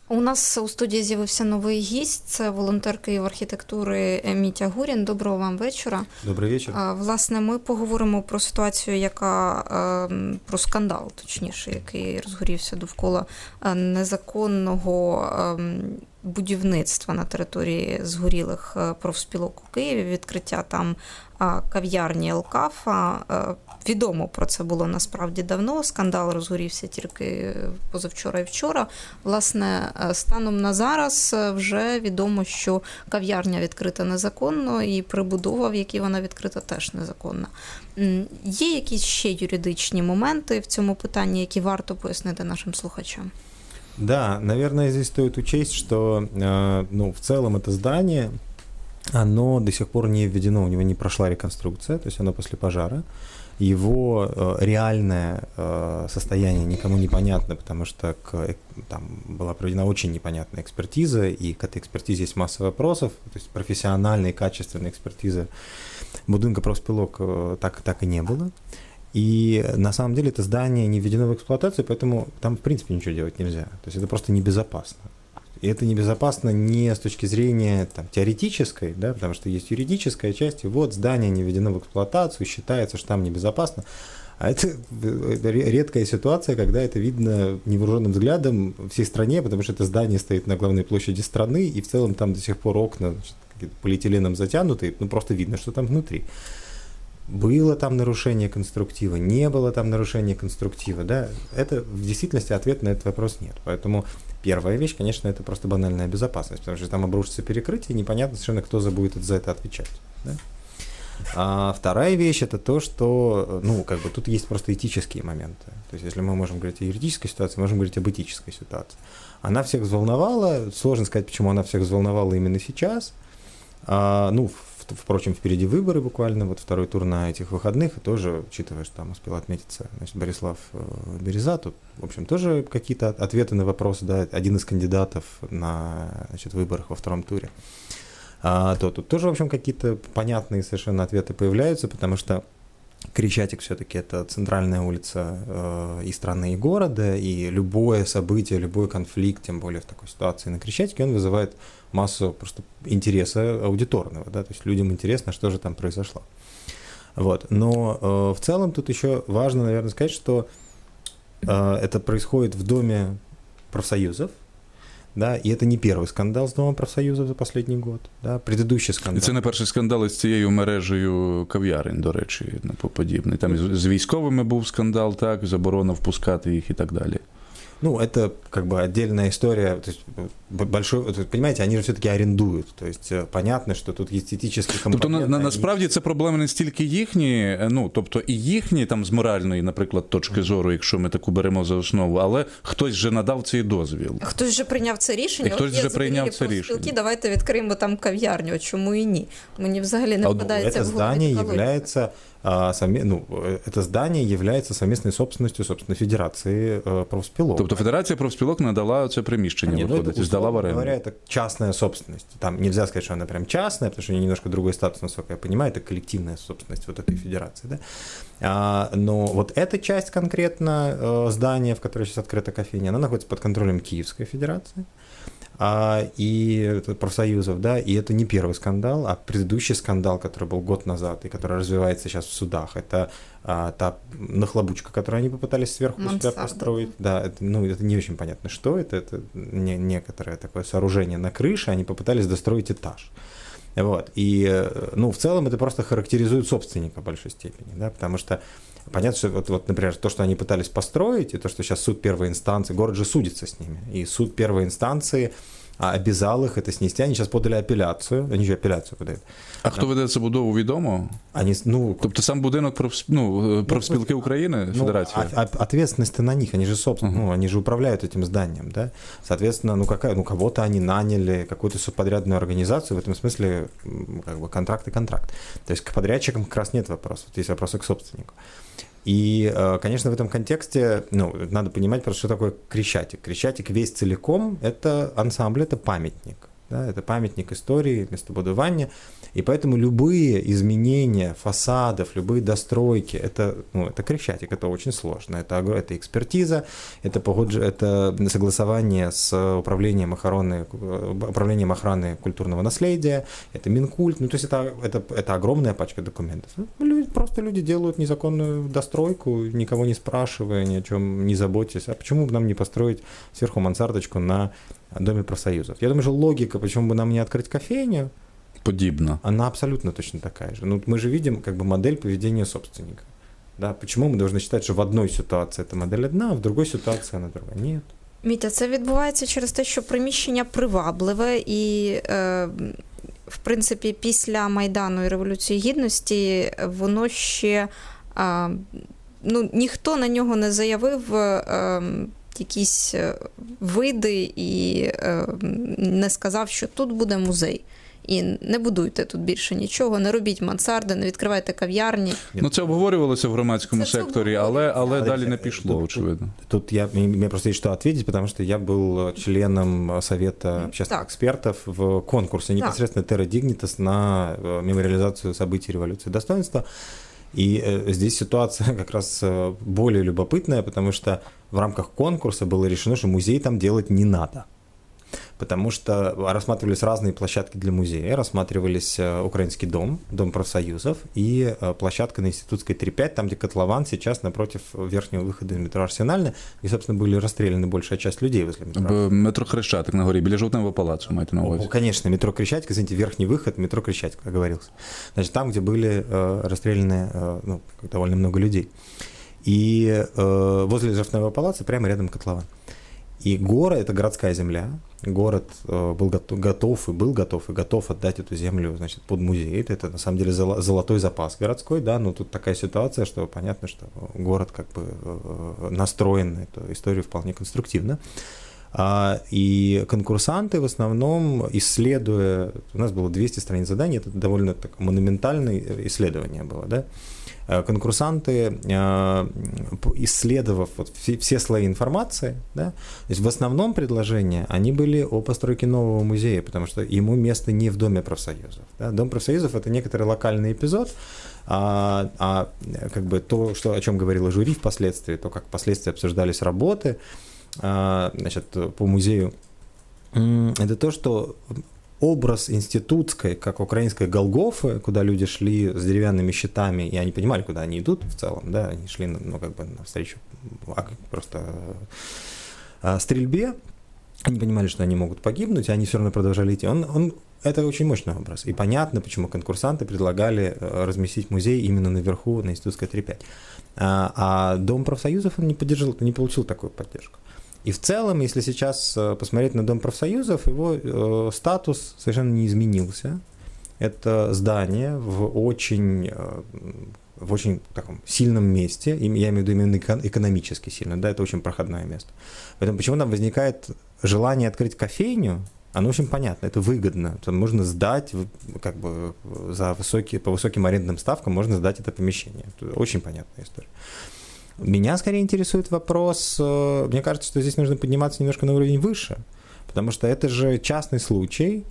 У нас у студії з'явився новий гість, це волонтер Київархітектури Мітя Гурін. Доброго вам вечора. Добрий вечір. Власне, ми поговоримо про ситуацію, про скандал, точніше, який розгорівся довкола незаконного будівництва на території згорілих профспілок у Києві, відкриття там кав'ярні Елкафа. Відомо про це було насправді давно, скандал розгорівся тільки позавчора і вчора. Власне, станом на зараз вже відомо, що кав'ярня відкрита незаконно і прибудова, в якій вона відкрита, теж незаконна. Є якісь ще юридичні моменти в цьому питанні, які варто пояснити нашим слухачам? Да, наверное, здесь стоит учесть, что в целом это здание, оно до сих пор не введено, у него не прошла реконструкция, то есть оно после пожара. Его реальное состояние никому не понятно, потому что там была проведена очень непонятная экспертиза, и к этой экспертизе есть масса вопросов, то есть профессиональной, качественной экспертизы будинка профспилок так и не было. И на самом деле это здание не введено в эксплуатацию, поэтому там в принципе ничего делать нельзя. То есть это просто небезопасно. И это небезопасно не с точки зрения теоретической, да, потому что есть юридическая часть, и вот здание не введено в эксплуатацию, считается, что там небезопасно. А это редкая ситуация, когда это видно невооруженным взглядом всей стране, потому что это здание стоит на главной площади страны, и в целом там до сих пор окна полиэтиленом затянуты, просто видно, что там внутри. Было там нарушение конструктива, не было там нарушения конструктива, да, это в действительности ответа на этот вопрос нет. Поэтому первая вещь, конечно, это просто банальная безопасность, потому что там обрушится перекрытие, непонятно совершенно, кто будет за это отвечать. Да? А вторая вещь – это то, что, тут есть просто этические моменты. То есть, если мы можем говорить о юридической ситуации, мы можем говорить об этической ситуации. Она всех взволновала, сложно сказать, почему она всех взволновала именно сейчас. Впрочем, впереди выборы буквально, вот второй тур на этих выходных, и тоже, учитывая, что там успел отметиться, Борислав Береза, тут, в общем, тоже какие-то ответы на вопросы, да, один из кандидатов на, выборах во втором туре, то тут тоже, в общем, какие-то понятные совершенно ответы появляются, потому что Крещатик все-таки это центральная улица и страны, и города, и любое событие, любой конфликт, тем более в такой ситуации на Крещатике, он вызывает массу просто интереса аудиторного, да, то есть людям интересно, что же там произошло. Вот. Но в целом тут еще важно, наверное, сказать, что это происходит в Доме профсоюзов, да, і це не перший скандал з Домом профсоюзів за останній год. Да, предыдущий скандал. І це не перший скандал із цією мережею кав'ярень, до речі, подібний. Там з військовими був скандал, так, заборона впускати їх і так далі. Это отдельная история, то есть понимаете, они же все-таки арендуют, то есть понятно, что тут естетический компонент. Тобто насправді це проблеми не стільки їхні, тобто і їхні там з моральної, наприклад, точки зору, якщо ми таку беремо за основу, але хтось же надав цей дозвіл. Хтось вже прийняв це рішення. І хтось вже прийняв це рішення. Давайте відкриємо там кав'ярню, чому і ні? Мені взагалі не впадається в голову. Это здание является совместной собственностью, собственно, Федерации профспилок. Тобто Федерація профспілок надала це приміщення, виходить, і здала в оренду. Говоря, это частная собственность. Там нельзя сказать, что она прям частная, потому что у нее немножко другой статус, насколько я понимаю, это коллективная собственность вот этой федерации. Да? Но вот эта часть конкретно здания, в которой сейчас открыта кофейня, она находится под контролем Киевской Федерации. И профсоюзов, да, и это не первый скандал, а предыдущий скандал, который был год назад и который развивается сейчас в судах, это та нахлобучка, которую они попытались сверху себя построить. Да, это не очень понятно, что это некоторое такое сооружение на крыше, они попытались достроить этаж. Вот. И, в целом это просто характеризует собственника в большой степени, да, потому что понятно, что вот, например, то, что они пытались построить, и то, что сейчас суд первой инстанции, город же судится с ними, и суд первой инстанции обязал их это снести, они сейчас подали апелляцию, они же апелляцию подают. А хто веде цю будову, відомо? Тобто сам будинок профспілки України, Федерація? Ответственность-то на них, они же, собственно, они же управляют этим зданием, да? Соответственно, кого-то они наняли, какую-то субподрядную организацию, в этом смысле контракт и контракт. То есть к подрядчикам как раз нет вопросов, есть вопросы к собственнику. И, конечно, в этом контексте, надо понимать просто, что такое Крещатик. Крещатик весь целиком – это ансамбль, это памятник. Да? Это памятник истории, местобудования. И поэтому любые изменения фасадов, любые достройки, это Крещатик, это очень сложно. Это экспертиза, это согласование с управлением охраны культурного наследия, это Минкульт. То есть это огромная пачка документов. Просто люди делают незаконную достройку, никого не спрашивая, ни о чем не заботясь. А почему бы нам не построить сверху мансардочку на Доме профсоюзов? Я думаю, что логика, почему бы нам не открыть кофейню, подібна. Она абсолютно точно такая же. Мы же видим модель поведения собственника. Да? Почему мы должны считать, что в одной ситуации эта модель одна, а в другой ситуации она другая? Нет. Мітя, це відбувається через те, що приміщення привабливе і, в принципі, після Майдану і Революції Гідності воно ще, ніхто на нього не заявив якісь види і не сказав, що тут буде музей. І не будуйте тут більше нічого, не робіть мансарди, не відкривайте кав'ярні. Це обговорювалося в громадському секторі, але далі не пішло, очевидно. Тут мне просто есть что ответить, потому что я был членом Совета общественных экспертов в конкурсе непосредственно Terra Dignitas на мемориализацию событий революции достоинства. И здесь ситуация как раз более любопытная, потому что в рамках конкурса было решено, что музей там делать не надо. Потому что рассматривались разные площадки для музея. Рассматривались Украинский дом, Дом профсоюзов и площадка на Институтской 3-5, там, где котлован сейчас напротив верхнего выхода из метро Арсенальное, где, собственно, были расстреляны большая часть людей возле метро. Метро Хрещатик на горі, біля Жовтневого палацу, маєте на увазі? Конечно, метро Крещатик, извините, верхний выход, метро Крещатик, как говорилось. Значит, там, где были расстреляны довольно много людей. И возле Жовтневого палаца прямо рядом котлован. И город, это городская земля, город был готов отдать эту землю, значит, под музей. Это на самом деле золотой запас городской, да, но тут такая ситуация, что понятно, что город настроен на эту историю вполне конструктивно. И конкурсанты в основном, исследуя, у нас было 200 страниц заданий, это довольно монументальное исследование было, да, конкурсанты, исследовав все слои информации, да, то есть в основном предложения, они были о постройке нового музея, потому что ему место не в Доме профсоюзов. Да. Дом профсоюзов – это некоторый локальный эпизод, то, о чем говорило жюри впоследствии, то, как впоследствии обсуждались работы, значит, по музею, это то, что образ институтской, как украинской Голгофы, куда люди шли с деревянными щитами, и они понимали, куда они идут в целом, да, они шли, навстречу просто стрельбе, они понимали, что они могут погибнуть, и они все равно продолжали идти. Это очень мощный образ. И понятно, почему конкурсанты предлагали разместить музей именно наверху, на Институтской 3-5. А Дом профсоюзов он не получил такую поддержку. И в целом, если сейчас посмотреть на Дом профсоюзов, его статус совершенно не изменился. Это здание в очень таком сильном месте, я имею в виду именно экономически сильно, да, это очень проходное место. Поэтому почему там возникает желание открыть кофейню, оно очень понятно, это выгодно. Там можно сдать, по высоким арендным ставкам можно сдать это помещение. Это очень понятная история. Меня скорее интересует вопрос, мне кажется, что здесь нужно подниматься немножко на уровень выше, потому что это же частный случай,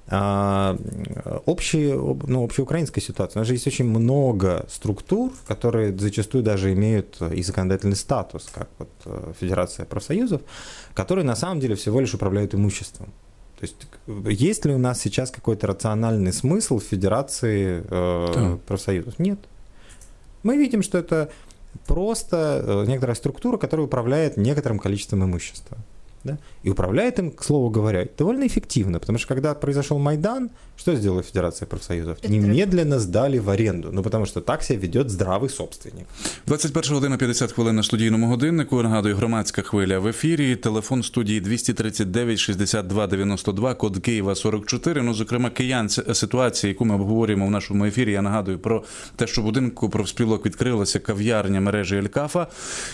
общеукраинской ситуации. У нас же есть очень много структур, которые зачастую даже имеют и законодательный статус, как Федерация профсоюзов, которые на самом деле всего лишь управляют имуществом. То есть есть ли у нас сейчас какой-то рациональный смысл в Федерации профсоюзов? Нет. Мы видим, что это просто некоторая структура, которая управляет некоторым количеством имущества. Да? И управляет им, к слову говоря, довольно эффективно, потому что когда произошел Майдан, что сделала Федерация профсоюзов? Немедленно сдали в аренду, потому что так себя ведет здравий собственник. 21 година 50 хвилин на студійному годиннику. Нагадую, громадська хвиля в ефірі. Телефон студії 239 62 92, код Києва 44. Зокрема, ситуація, яку ми обговорюємо в нашому ефірі, я нагадую про те, що в будинку профспілок відкрилася кав'ярня мережі Ель-Кафа.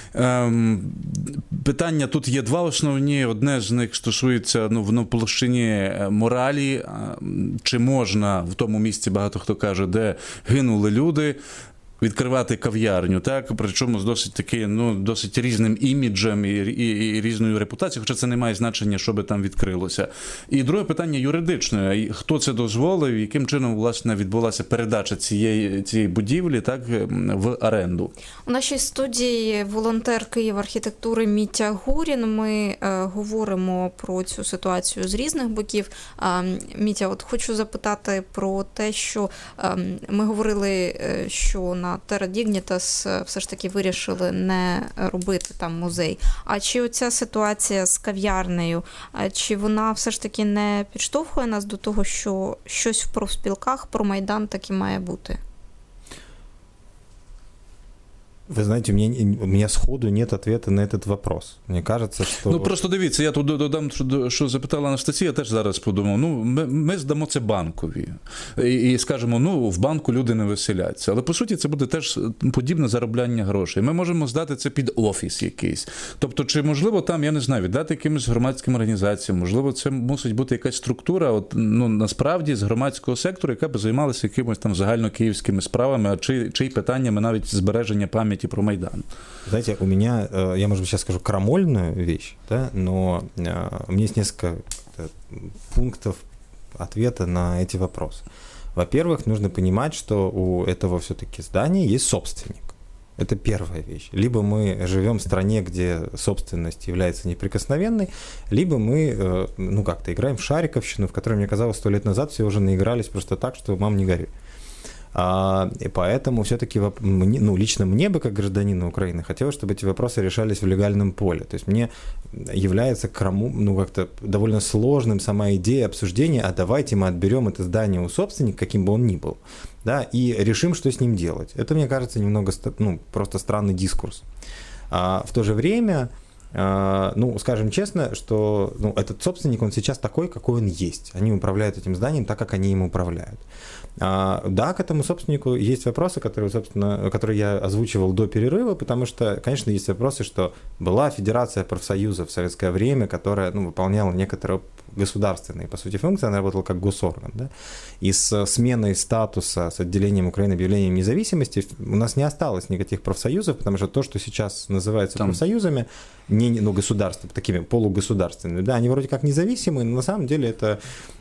Питання тут є два основні. Одне з них стосується в площині моралі. Чи можна в тому місці, багато хто каже, де гинули люди, відкривати кав'ярню, так, причому з досить таки, досить різним іміджем і різною репутацією, хоча це не має значення, що би там відкрилося. І друге питання юридичне. Хто це дозволив, яким чином, власне, відбулася передача цієї будівлі, так, в оренду? У нашій студії волонтер Київархітектури Мітя Гурін. Ми говоримо про цю ситуацію з різних боків. Мітя, от хочу запитати про те, що ми говорили, що на Терра Дігнітас все ж таки вирішили не робити там музей. А чи оця ситуація з кав'ярнею, чи вона все ж таки не підштовхує нас до того, що щось в профспілках про Майдан таки має бути? Вы знаете, у меня сходу нет ответа на этот вопрос. Мне кажется, что... Просто дивіться, я тут додам, що запитала Анастасія, теж зараз подумав. Ми здамо це банкові. І скажемо, в банку люди не веселяться. Але, по суті, це буде теж подібне заробляння грошей. Ми можемо здати це під офіс якийсь. Тобто, чи можливо там, я не знаю, віддати якимось громадським організаціям, можливо, це мусить бути якась структура, насправді, з громадського сектору, яка б займалася якимось там загальнокиївськими справами, чи питаннями навіть збереження пам'яті про Майдан. Знаете, у меня, я, может быть, сейчас скажу крамольную вещь, да, но у меня есть несколько пунктов ответа на эти вопросы. Во-первых, нужно понимать, что у этого все-таки здания есть собственник. Это первая вещь. Либо мы живем в стране, где собственность является неприкосновенной, либо мы, как-то играем в шариковщину, в которой, мне казалось, 100 лет назад все уже наигрались просто так, что мам не горюй. И поэтому все-таки лично мне бы, как гражданину Украины, хотелось, чтобы эти вопросы решались в легальном поле. То есть мне является как-то довольно сложным сама идея обсуждения, а давайте мы отберем это здание у собственника, каким бы он ни был, да, и решим, что с ним делать. Это, мне кажется, немного просто странный дискурс. А в то же время, скажем честно, что этот собственник, он сейчас такой, какой он есть. Они управляют этим зданием так, как они им управляют. Да, к этому собственнику есть вопросы, которые я озвучивал до перерыва, потому что, конечно, есть вопросы, что была Федерация профсоюзов в советское время, которая выполняла некоторые государственные, по сути, функции, она работала как госорган, да? И с сменой статуса, с отделением Украины, объявлением независимости у нас не осталось никаких профсоюзов, потому что то, что сейчас называется профсоюзами, государства, такими полугосударственными, да, они вроде как независимые, но на самом деле это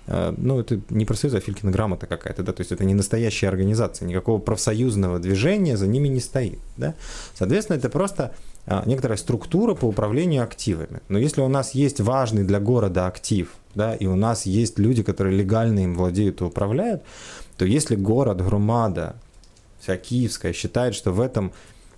не профсоюз, а Филькина грамота какая-то, да, то есть это не настоящая организация, никакого профсоюзного движения за ними не стоит, да. Соответственно, это просто некоторая структура по управлению активами. Но если у нас есть важный для города актив, да, и у нас есть люди, которые легально им владеют и управляют, то если город, громада, вся киевская считает, что в этом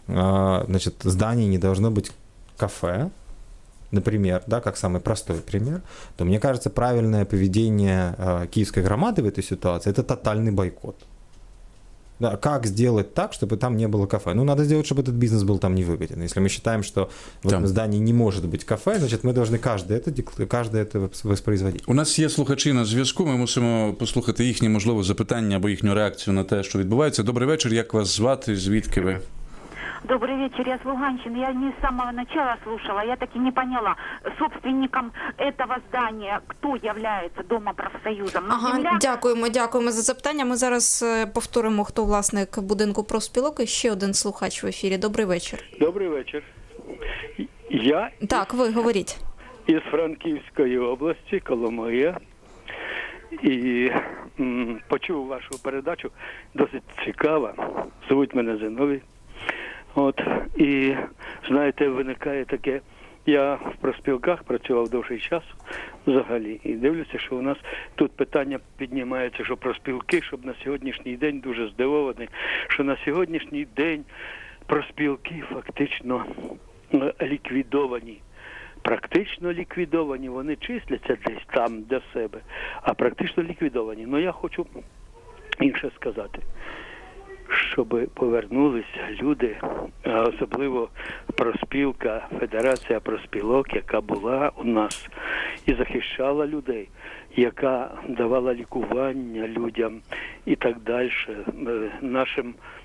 здании не должно быть кафе, например, да, как самый простой пример, то, мне кажется, правильное поведение киевской громады в этой ситуации – это тотальный бойкот. Да, как сделать так, чтобы там не было кафе? Надо сделать, чтобы этот бизнес был там невыгоден. Если мы считаем, что в этом здании не может быть кафе, значит, мы должны каждое это воспроизводить. У нас є слухачі на зв'язку, ми мусимо послухати їхні, можливо, запитання або їхню реакцію на те, що відбувається. Добрий вечір, як вас звати, звідки ви? Добрый вечер, я с Луганщины. Я не с самого начала слушала, я так и не поняла, собственником этого здания кто является, Дома профсоюзом? Дякуємо за запитання. Ми зараз повторимо, хто власник будинку профспілок. І ще один слухач в ефірі. Добрий вечір. Добрий вечір. Так, ви говоріть. Із Франківської області, Коломия. І почув вашу передачу, досить цікава. Звуть мене Зиновій. І, знаєте, виникає таке, я в профспілках працював довший час взагалі, і дивлюся, що у нас тут питання піднімається, що профспілки, щоб на сьогоднішній день, дуже здивований, що на сьогоднішній день профспілки фактично ліквідовані. Практично ліквідовані, вони числяться десь там для себе, а практично ліквідовані. Я хочу інше сказати. Щоб повернулися люди, особливо профспілка, Федерація профспілок, яка була у нас і захищала людей, яка давала лікування людям і так далі, нашим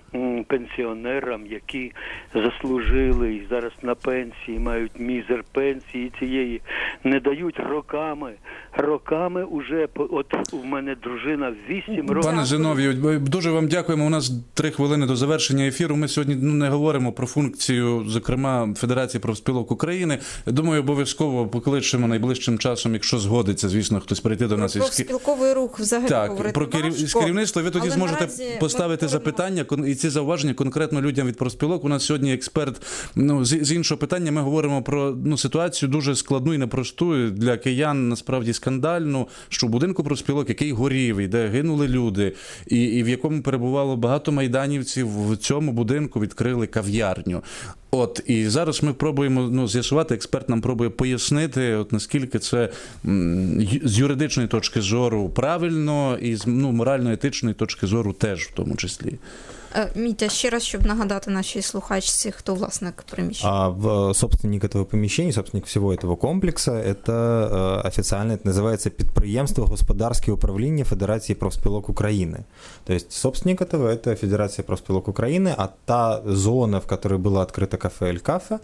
пенсіонерам, які заслужили і зараз на пенсії, мають мізер пенсії цієї, не дають роками уже, от у мене дружина 8 років. Пане Зиновію, дуже вам дякуємо. У нас 3 хвилини до завершення ефіру. Ми сьогодні не говоримо про функцію, зокрема, Федерації профспілок України. Думаю, обов'язково покличемо найближчим часом, якщо згодиться, звісно, хтось прийти до нас. Про профспілковий рух взагалі говорити про керівництво. Ви тоді зможете поставити запитання і ці зауваження конкретно людям від профспілок. У нас сьогодні експерт з іншого питання. Ми говоримо про ситуацію дуже складну і непросту для киян, насправді скандальну, що в будинку профспілок, який горів, і де гинули люди, і в якому перебувало багато майданівців, в цьому будинку відкрили кав'ярню. І зараз ми пробуємо з'ясувати, експерт нам пробує пояснити, наскільки це з юридичної точки зору правильно і з морально-етичної точки зору теж в тому числі. Мітя, ще раз, щоб нагадати нашій слухачці, хто власник приміщення. Собственник этого помещения, собственник всего этого комплекса, это официально это называется підприємство господарське управління Федерації профспілок України. То есть собственник этого это Федерация профспілок України, а та зона, в которой было открыто кафе «Эль Кафе»,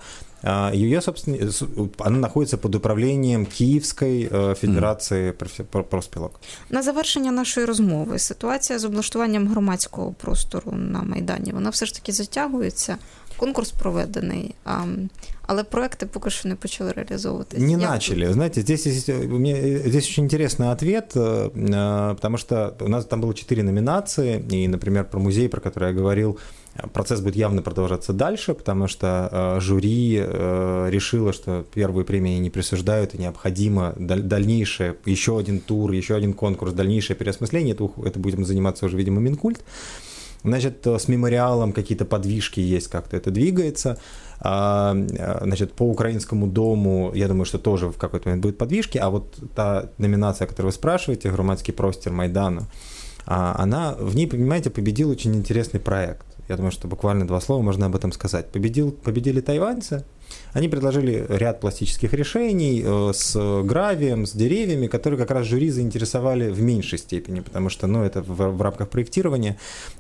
она находится под управлением Київської Федерації профспілок. На завершення нашої розмови, ситуація з облаштуванням громадського простору на Майдані, вона все ж таки затягується, конкурс проведений, але проекти поки що не почали реалізовуватися. Не начали. Знаете, здесь очень интересный ответ, потому что у нас там было 4 номинации, и, например, про музей, про который я говорил, процесс будет явно продолжаться дальше, потому что жюри решило, что первые премии не присуждают, и необходимо дальнейшее, еще один тур, еще один конкурс, дальнейшее переосмысление, это будем заниматься уже, видимо, Минкульт. Значит, с мемориалом какие-то подвижки есть, как-то это двигается. Значит, по Украинскому дому, я думаю, что тоже в какой-то момент будут подвижки, а вот та номинация, о которой вы спрашиваете, «Громадский простір Майдану», она, в ней, понимаете, победил очень интересный проект. Я думаю, что буквально 2 слова можно об этом сказать. Победили тайваньцы. Они предложили ряд пластических решений с гравием, с деревьями, которые как раз жюри заинтересовали в меньшей степени, потому что это в рамках проектирования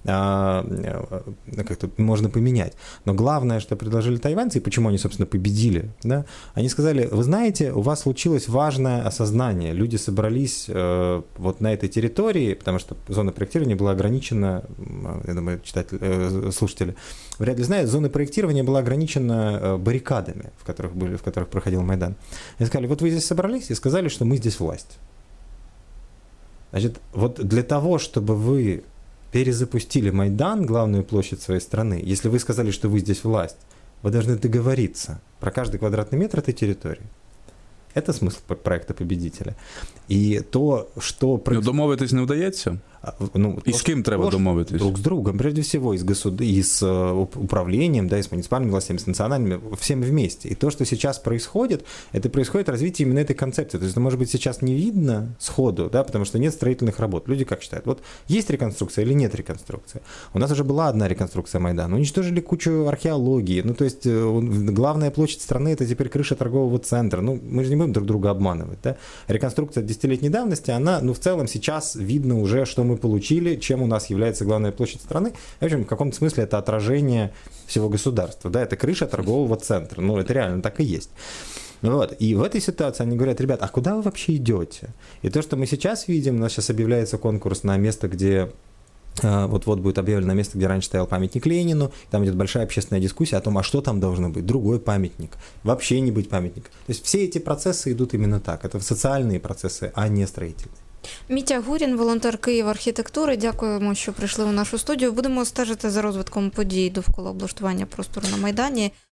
как-то можно поменять. Но главное, что предложили тайваньцы, и почему они, собственно, победили, да, они сказали, вы знаете, у вас случилось важное осознание. Люди собрались вот на этой территории, потому что зона проектирования была ограничена, я думаю, слушатели вряд ли знают, зона проектирования была ограничена баррикадами, в которых проходил Майдан. И сказали, вот вы здесь собрались и сказали, что мы здесь власть. Значит, вот для того, чтобы вы перезапустили Майдан, главную площадь своей страны, если вы сказали, что вы здесь власть, вы должны договориться про каждый квадратный метр этой территории. Это смысл проекта «Победителя». І то, що... Домовитись не вдається? І з ким треба домовитись? Друг с другом, прежде всего, и с управлением, да, и с муниципальными властями, с национальными, всем вместе. И то, что сейчас происходит, это происходит развитие именно этой концепции. То есть, может быть, сейчас не видно сходу, да, потому что нет строительных работ. Люди как считают? Вот есть реконструкция или нет реконструкции? У нас уже была одна реконструкция Майдана. Уничтожили кучу археологии. То есть, главная площадь страны – это теперь крыша торгового центра. Мы же не будем друг друга обманывать, да? Реконструкция десятилетней давности, она, в целом сейчас видно уже, что мы получили, чем у нас является главная площадь страны. В общем, в каком-то смысле это отражение всего государства. Да, это крыша торгового центра. Это реально так и есть. И в этой ситуации они говорят, ребят, а куда вы вообще идете? И то, что мы сейчас видим, у нас сейчас объявляется конкурс на место, где вот-вот будет объявлено место, где раньше стоял памятник Ленину, там идет большая общественная дискуссия о том, а что там должно быть, другой памятник, вообще не быть памятника. То есть все эти процессы идут именно так, это социальные процессы, а не строительные. Мітя Гурін, волонтер Київ архітектури. Дякуємо, що прийшли у нашу студію. Будемо стежити за розвитком подій довкола облаштування простору на Майдані.